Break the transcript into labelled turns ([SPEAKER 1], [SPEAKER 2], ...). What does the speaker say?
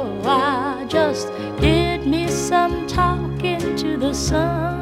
[SPEAKER 1] I just did me some talking to the sun.